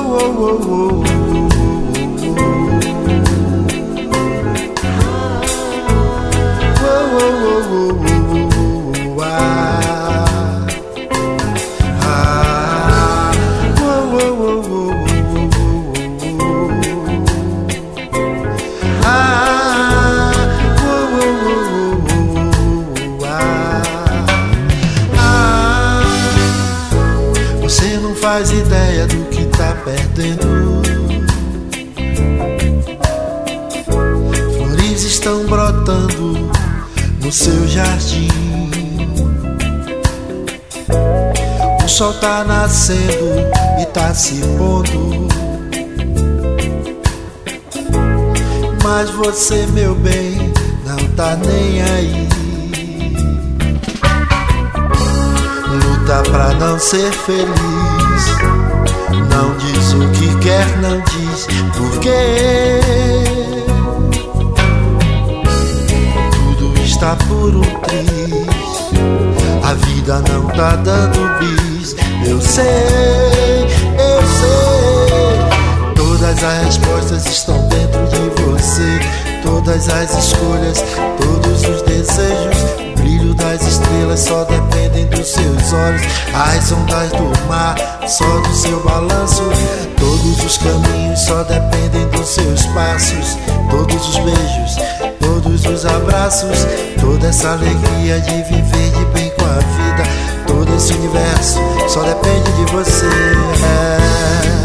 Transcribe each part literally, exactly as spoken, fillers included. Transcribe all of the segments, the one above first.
Faz ideia do que tá perdendo. Flores estão brotando no seu jardim. O sol tá nascendo e tá se pondo. Mas você, meu bem, não tá nem aí. Luta pra não ser feliz. Não diz o que quer, não diz por quê. Tudo está por um triz. A vida não tá dando bis. Eu sei, eu sei. Todas as respostas estão dentro de você. Todas as escolhas, todos os desejos. O brilho das estrelas só dependem dos seus olhos. As ondas do mar, só do seu balanço. Todos os caminhos só dependem dos seus passos. Todos os beijos, todos os abraços. Toda essa alegria de viver de bem com a vida. Todo esse universo só depende de você. É.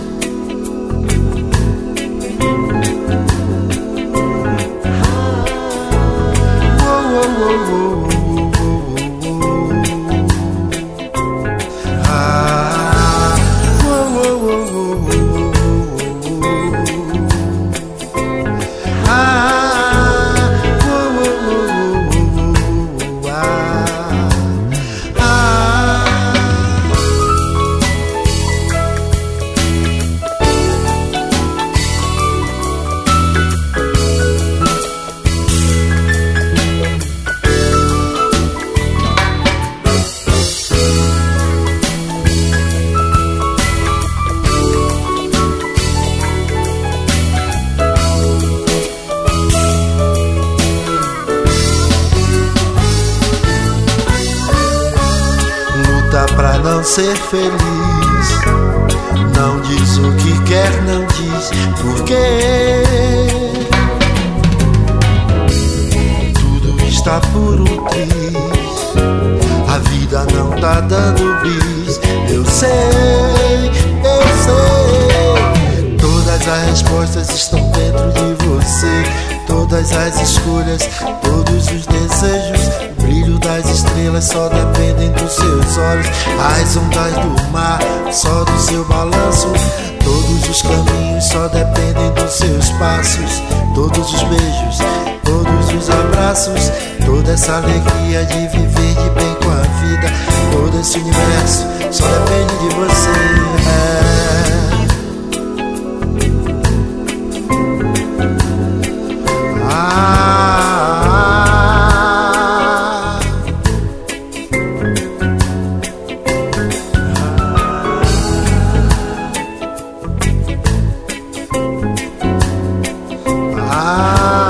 Pra não ser feliz. Não diz o que quer, não diz por quê. Tudo está por um triz. A vida não tá dando bis. Eu sei, eu sei. Todas as respostas estão dentro de você. Todas as escolhas, todos os desejos. O brilho das estrelas só dependem dos seus olhos. As ondas do mar, só do seu balanço. Todos os caminhos só dependem dos seus passos. Todos os beijos, todos os abraços. Toda essa alegria de viver de bem com a vida. Todo esse universo só depende de você. É. Ah